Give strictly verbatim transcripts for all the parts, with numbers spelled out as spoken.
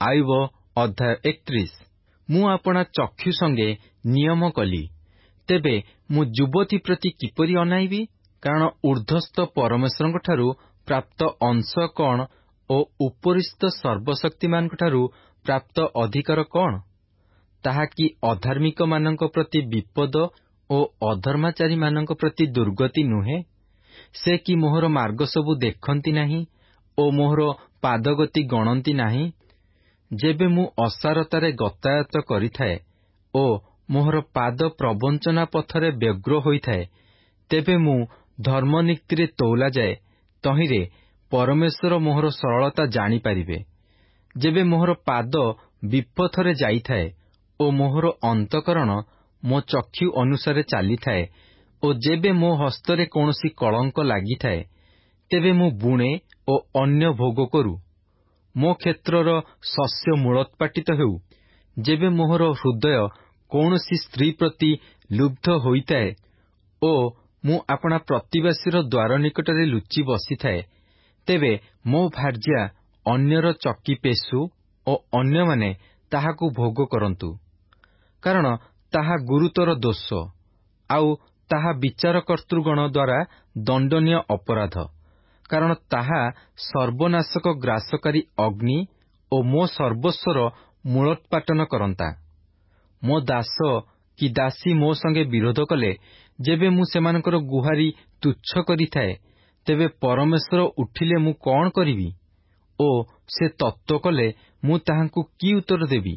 ଆୟୁବ ଅଧ୍ୟାୟ ଏକତିରିଶ। ମୁଁ ଆପଣା ଚକ୍ଷୁ ସଙ୍ଗେ ନିୟମ କଲି, ତେବେ ମୁଁ ଯୁବତୀ ପ୍ରତି କିପରି ଅନାଇବି? କାରଣ ଊର୍ଦ୍ଧ୍ୱସ୍ଥ ପରମେଶ୍ୱରଙ୍କଠାରୁ ପ୍ରାପ୍ତ ଅଂଶ କଣ ଓ ଉପରିସ୍ଥ ସର୍ବଶକ୍ତିମାନଙ୍କଠାରୁ ପ୍ରାପ୍ତ ଅଧିକାର କଣ? ତାହା କି ଅଧାର୍ମିକମାନଙ୍କ ପ୍ରତି ବିପଦ ଓ ଅଧର୍ମାଚାରୀମାନଙ୍କ ପ୍ରତି ଦୁର୍ଗତି ନୁହେଁ? ସେ କି ମୋହର ମାର୍ଗ ସବୁ ଦେଖନ୍ତି ନାହିଁ ଓ ମୋହର ପାଦଗତି ଗଣନ୍ତି ନାହିଁ? ଯେବେ ମୁଁ ଅସାରତାରେ ଗତାୟତ କରିଥାଏ ଓ ମୋହର ପାଦ ପ୍ରବଞ୍ଚନା ପଥରେ ବ୍ୟଗ୍ର ହୋଇଥାଏ, ତେବେ ମୁଁ ଧର୍ମନୀତିରେ ତୋଲାଯାଏ, ତହିଁରେ ପରମେଶ୍ୱର ମୋହର ସରଳତା ଜାଣିପାରିବେ। ଯେବେ ମୋହର ପାଦ ବିପଥରେ ଯାଇଥାଏ ଓ ମୋହର ଅନ୍ତଃକରଣ ମୋ ଚକ୍ଷୁ ଅନୁସାରେ ଚାଲିଥାଏ ଓ ଯେବେ ମୋ ହସ୍ତରେ କୌଣସି କଳଙ୍କ ଲାଗିଥାଏ, ତେବେ ମୁଁ ବୁଣେ ଓ ଅନ୍ୟ ଭୋଗ କରୁ। ମୋ କ୍ଷେତ୍ରର ଶସ୍ୟ ମୂଳୋତ୍ପାଟିତ ହେଉ। ଯେବେ ମୋହର ହୃଦୟ କୌଣସି ସ୍ତ୍ରୀ ପ୍ରତି ଲୁବ୍ଧ ହୋଇଥାଏ ଓ ମୁଁ ଆପଣା ପ୍ରତିବାସୀର ଦ୍ୱାର ନିକଟରେ ଲୁଚି ବସିଥାଏ, ତେବେ ମୋ ଭାର୍ଯ୍ୟା ଅନ୍ୟର ଚକି ପେଷୁ ଓ ଅନ୍ୟମାନେ ତାହାକୁ ଭୋଗ କରନ୍ତୁ। କାରଣ ତାହା ଗୁରୁତର ଦୋଷ, ଆଉ ତାହା ବିଚାରକର୍ତ୍ତୃଗଣ ଦ୍ୱାରା ଦଣ୍ଡନୀୟ ଅପରାଧ। କାରଣ ତାହା ସର୍ବନାଶକ ଗ୍ରାସକାରୀ ଅଗ୍ନି ଓ ମୋ ସର୍ବସ୍ୱର ମୂଳୋତ୍ପାଟନ କରନ୍ତା। ମୋ ଦାସ କି ଦାସୀ ମୋ ସଙ୍ଗେ ବିରୋଧ କଲେ, ଯେବେ ମୁଁ ସେମାନଙ୍କର ଗୁହାରି ତୁଚ୍ଛ କରିଥାଏ, ତେବେ ପରମେଶ୍ୱର ଉଠିଲେ ମୁଁ କଣ କରିବି? ଓ ସେ ତତ୍ତ୍ୱ କଲେ ମୁଁ ତାହାଙ୍କୁ କି ଉତ୍ତର ଦେବି?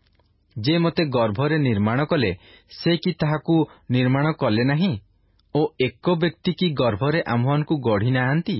ଯେ ମୋତେ ଗର୍ଭରେ ନିର୍ମାଣ କଲେ, ସେ କି ତାହାକୁ ନିର୍ମାଣ କଲେ ନାହିଁ? ଓ ଏକ ବ୍ୟକ୍ତି କି ଗର୍ଭରେ ଆମ୍ଭମାନଙ୍କୁ ଗଢ଼ି ନାହାନ୍ତି?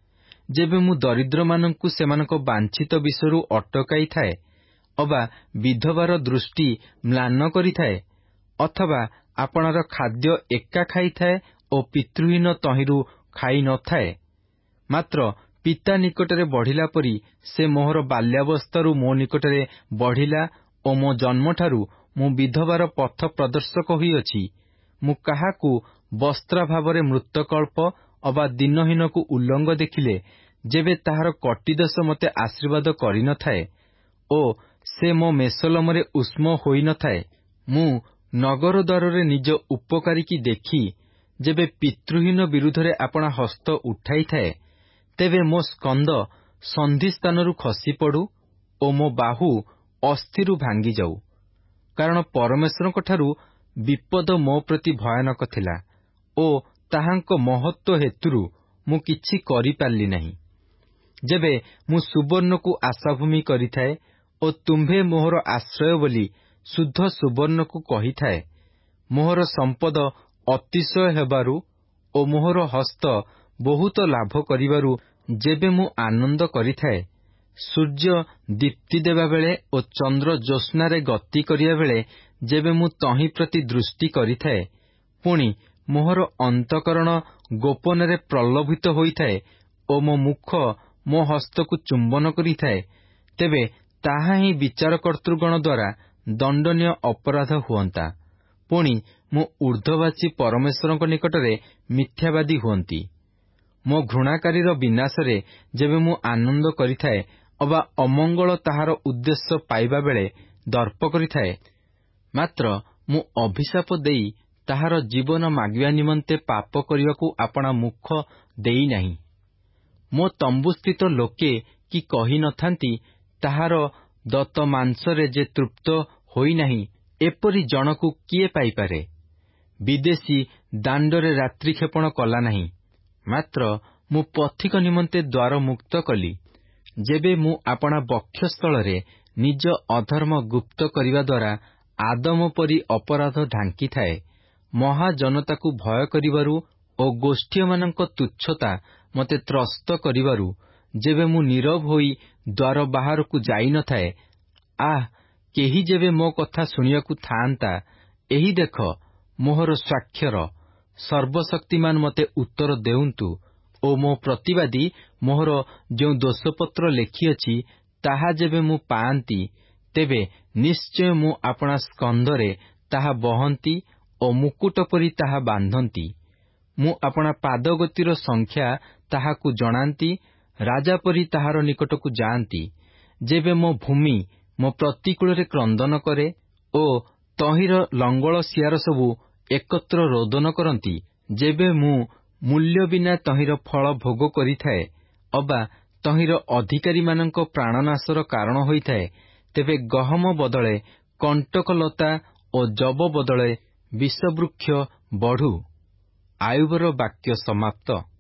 ଯେବେ ମୁଁ ଦରିଦ୍ରମାନଙ୍କୁ ସେମାନଙ୍କ ବାଞ୍ଛିତ ବିଷୟରୁ ଅଟକାଇଥାଏ, ଅବା ବିଧବାର ଦୃଷ୍ଟି ମ୍ଳାନ କରିଥାଏ, ଅଥବା ଆପଣାର ଖାଦ୍ୟ ଏକା ଖାଇଥାଏ ଓ ପିତୃହୀନ ତହିଁରୁ ଖାଇ ନ ଥାଏ, ମାତ୍ର ପିତା ନିକଟରେ ବଢ଼ିଲା ପରି ସେ ମୋହର ବାଲ୍ୟାବସ୍ଥାରୁ ମୋ ନିକଟରେ ବଢ଼ିଲା ଓ ମୋ ଜନ୍ମଠାରୁ ମୁଁ ବିଧବାର ପଥ ପ୍ରଦର୍ଶକ ହୋଇଅଛି, ମୁଁ କାହାକୁ ବସ୍ତ୍ରାଭାବରେ ମୃତକଳ୍ପ ଅବା ଦିନହୀନକୁ ଉଲ୍ଲଙ୍ଗ ଦେଖିଲେ, ଯେବେ ତାହାର କଟିଦେଶ ମୋତେ ଆଶୀର୍ବାଦ କରିନଥାଏ ଓ ସେ ମୋ ମେସଲମରେ ଉଷ୍ମ ହୋଇନଥାଏ, ମୁଁ ନଗର ଦ୍ୱାରରେ ନିଜ ଉପକାରୀକି ଦେଖି ଯେବେ ପିତୃହୀନ ବିରୁଦ୍ଧରେ ଆପଣା ହସ୍ତ ଉଠାଇଥାଏ, ତେବେ ମୋ ସ୍କନ୍ଧ ସନ୍ଧିସ୍ଥାନରୁ ଖସିପଡ଼ୁ ଓ ମୋ ବାହୁ ଅସ୍ଥିରୁ ଭାଙ୍ଗିଯାଉ। କାରଣ ପରମେଶ୍ୱରଙ୍କଠାରୁ ବିପଦ ମୋ ପ୍ରତି ଭୟାନକ ଥିଲା ଓ ତାହାଙ୍କ ମହତ୍ତ୍ୱ ହେତୁରୁ ମୁଁ କିଛି କରିପାରିଲି ନାହିଁ। ଯେବେ ମୁଁ ସୁବର୍ଣ୍ଣକୁ ଆଶାଭୂମି କରିଥାଏ ଓ ତୁମ୍ଭେ ମୋହର ଆଶ୍ରୟ ବୋଲି ଶୁଦ୍ଧ ସୁବର୍ଣ୍ଣକୁ କହିଥାଏ, ମୋହର ସମ୍ପଦ ଅତିଶୟ ହେବାରୁ ଓ ମୋହର ହସ୍ତ ବହୁତ ଲାଭ କରିବାରୁ ଯେବେ ମୁଁ ଆନନ୍ଦ କରିଥାଏ, ସୂର୍ଯ୍ୟ ଦୀପ୍ତି ଦେବାବେଳେ ଓ ଚନ୍ଦ୍ର ଜ୍ୟୋତ୍ସ୍ନାରେ ଗତି କରିବାବେଳେ ଯେବେ ମୁଁ ତହିଁ ପ୍ରତି ଦୃଷ୍ଟି କରିଥାଏ, ପୁଣି ମୋହର ଅନ୍ତଃକରଣ ଗୋପନରେ ପ୍ରଲୋଭିତ ହୋଇଥାଏ ଓ ମୋ ମୁଖ ମୋ ହସ୍ତକୁ ଚୁମ୍ବନ କରିଥାଏ, ତେବେ ତାହା ହିଁ ବିଚାରକର୍ତ୍ତୃଗଣ ଦ୍ୱାରା ଦଣ୍ଡନୀୟ ଅପରାଧ ହୁଅନ୍ତା। ପୁଣି ମୁଁ ଊର୍ଦ୍ଧ୍ୱବାସୀ ପରମେଶ୍ୱରଙ୍କ ନିକଟରେ ମିଥ୍ୟାବାଦୀ ହୁଅନ୍ତି। ମୋ ଘୃଣାକାରୀର ବିନାଶରେ ଯେବେ ମୁଁ ଆନନ୍ଦ କରିଥାଏ ଅବା ଅମଙ୍ଗଳ ତାହାର ଉଦ୍ଦେଶ୍ୟ ପାଇବା ବେଳେ ଦର୍ପ କରିଥାଏ, ମାତ୍ର ମୁଁ ଅଭିଶାପ ଦେଇ ତାହାର ଜୀବନ ମାଗିବା ନିମନ୍ତେ ପାପ କରିବାକୁ ଆପଣା ମୁଖ ଦେଇନାହିଁ। ମୋ ତମ୍ବୁସ୍ଥିତ ଲୋକେ କି କହି ନଥାନ୍ତି, ତାହାର ଦତ୍ତ ମାଂସରେ ଯେ ତୃପ୍ତ ହୋଇନାହିଁ, ଏପରି ଜଣକୁ କିଏ ପାଇପାରେ? ବିଦେଶୀ ଦାଣ୍ଡରେ ରାତ୍ରିକ୍ଷେପଣ କଲା ନାହିଁ, ମାତ୍ର ମୁଁ ପଥିକ ନିମନ୍ତେ ଦ୍ୱାର ମୁକ୍ତ କଲି। ଯେବେ ମୁଁ ଆପଣା ବକ୍ଷସ୍ଥଳରେ ନିଜ ଅଧର୍ମ ଗୁପ୍ତ କରିବା ଦ୍ୱାରା ଆଦମ ପରି ଅପରାଧ ଢାଙ୍କିଥାଏ, ମହାଜନତାକୁ ଭୟ କରିବାରୁ ଓ ଗୋଷ୍ଠୀୟମାନଙ୍କ ତୁଚ୍ଛତା ମୋତେ ତ୍ରସ୍ତ କରିବାରୁ ଯେବେ ମୁଁ ନୀରବ ହୋଇ ଦ୍ୱାର ବାହାରକୁ ଯାଇନଥାଏ, ଆଃ, କେହି ଯେବେ ମୋ କଥା ଶୁଣିବାକୁ ଥାଆନ୍ତା! ଏହି ଦେଖ ମୋହର ସ୍ୱାକ୍ଷର, ସର୍ବଶକ୍ତିମାନ ମୋତେ ଉତ୍ତର ଦେଉନ୍ତୁ ଓ ମୋ ପ୍ରତିବାଦୀ ମୋହର ଯେଉଁ ଦୋଷପତ୍ର ଲେଖିଅଛି, ତାହା ଯେବେ ମୁଁ ପାଆନ୍ତି, ତେବେ ନିଶ୍ଚୟ ମୁଁ ଆପଣା ସ୍କନ୍ଧରେ ତାହା ବହନ୍ତି ଓ ମୁକୁଟ ପରି ତାହା ବାନ୍ଧନ୍ତି। ମୁଁ ଆପଣା ପାଦଗତିର ସଂଖ୍ୟା ତାହାକୁ ଜଣାନ୍ତି, ରାଜା ପରି ତାହାର ନିକଟକୁ ଯାଆନ୍ତି। ଯେବେ ମୋ ଭୂମି ମୋ ପ୍ରତିକୂଳରେ କ୍ରନ୍ଦନ କରେ ଓ ତହିଁର ଲଙ୍ଗଳ ସିଆର ସବୁ ଏକତ୍ର ରୋଦନ କରନ୍ତି, ଯେବେ ମୁଁ ମୂଲ୍ୟ ବିନା ତହିଁର ଫଳ ଭୋଗ କରିଥାଏ ଅବା ତହିଁର ଅଧିକାରୀମାନଙ୍କ ପ୍ରାଣନାଶର କାରଣ ହୋଇଥାଏ, ତେବେ ଗହମ ବଦଳେ କଣ୍ଟକଲତା ଓ ଯବ ବଦଳେ ବିଷବୃକ୍ଷ ବଢ଼ୁ। ଆୟୁବର ବାକ୍ୟ ସମାପ୍ତ।